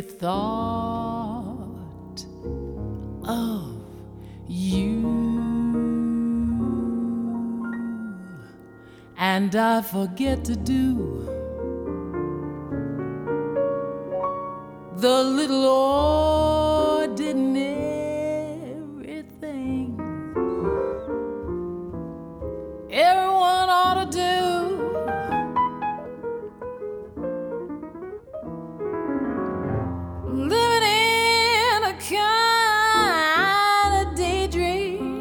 thought of you, and I forget to do the little ordinary thing everyone ought to do. Living in a kind of daydream.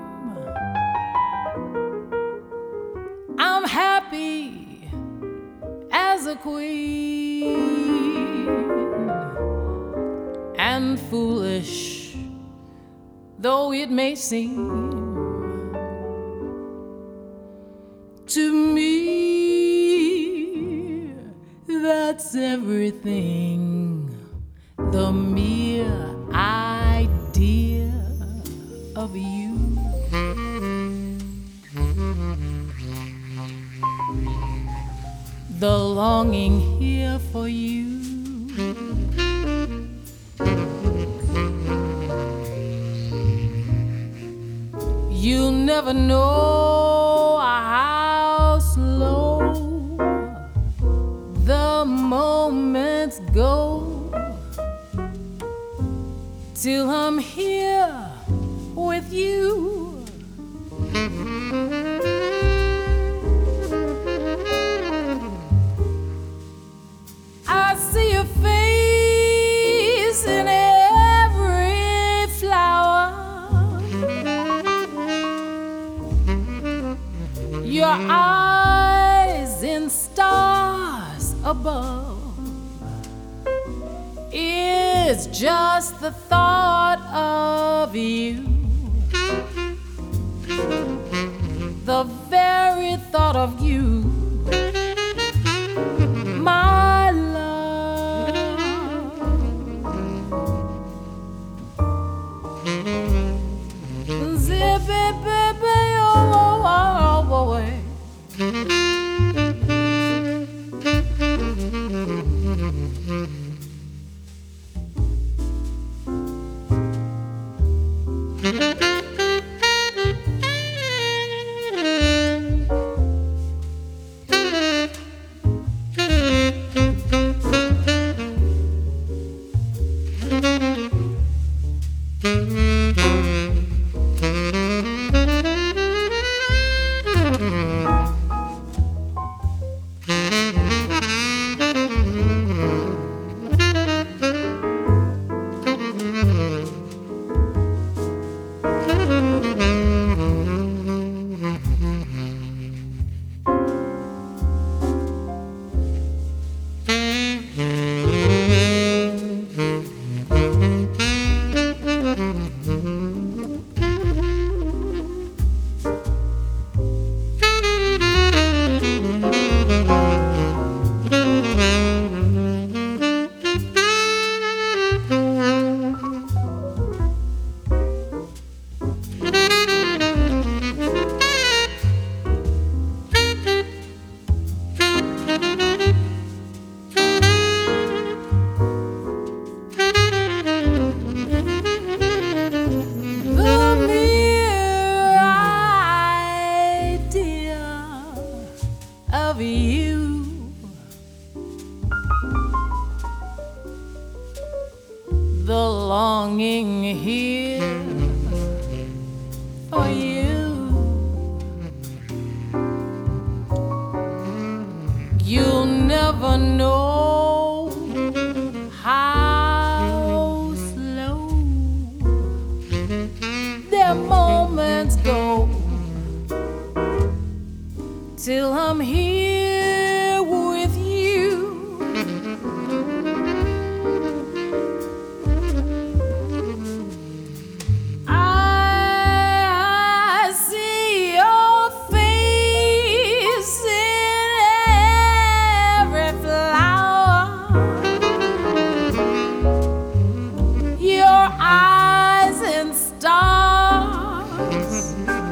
I'm happy as a queen and foolish though it may seem to me. That's everything. The mere idea of you. The longing here for you. You'll never know how slow the moments go till I'm here with you. I see your face in every flower, your eyes in stars above. It's just the thought of you, the very thought of you, my love. Zip it, baby, oh, oh, oh, oh. Of you, the longing here for you. You'll never know how slow their moments go till I'm here with you. I see your face in every flower, your eyes in stars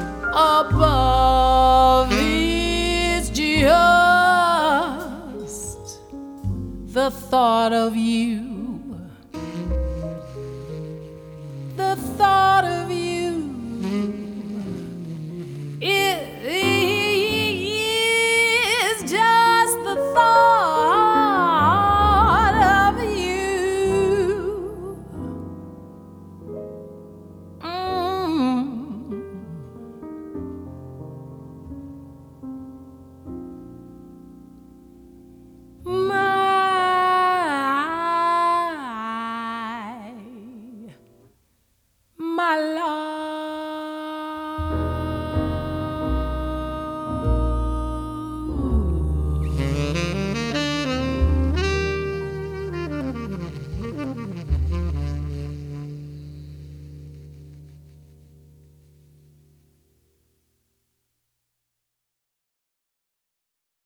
above. Just the thought of you.